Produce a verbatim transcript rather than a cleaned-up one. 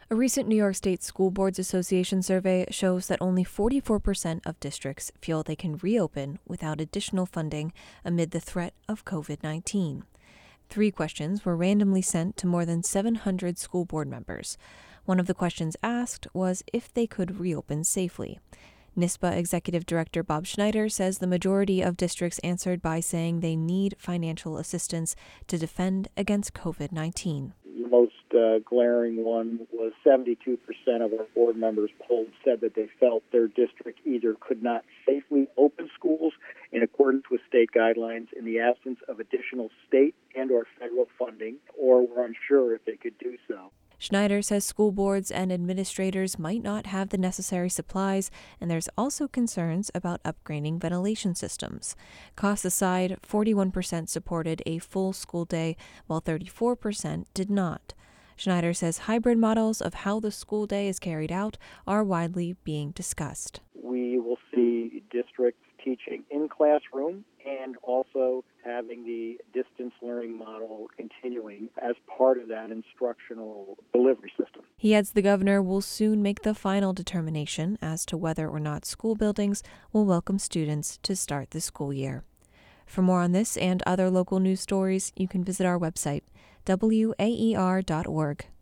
A recent New York State School Boards Association survey shows that only forty-four percent of districts feel they can reopen without additional funding amid the threat of covid nineteen. Three questions were randomly sent to more than seven hundred school board members. One of the questions asked was if they could reopen safely. NISBA Executive Director Bob Schneider says the majority of districts answered by saying they need financial assistance to defend against covid nineteen. The most uh, glaring one was seventy-two percent of our board members polled said that they felt their district either could not safely open schools in accordance with state guidelines in the absence of additional state and or federal funding, or were unsure if they could do so. Schneider says school boards and administrators might not have the necessary supplies, and there's also concerns about upgrading ventilation systems. Costs aside, forty-one percent supported a full school day, while thirty-four percent did not. Schneider says hybrid models of how the school day is carried out are widely being discussed. We will see districts teaching in classroom and also having the distance learning model continuing as part of that instructional delivery system. He adds the governor will soon make the final determination as to whether or not school buildings will welcome students to start the school year. For more on this and other local news stories, you can visit our website, W A E R dot org.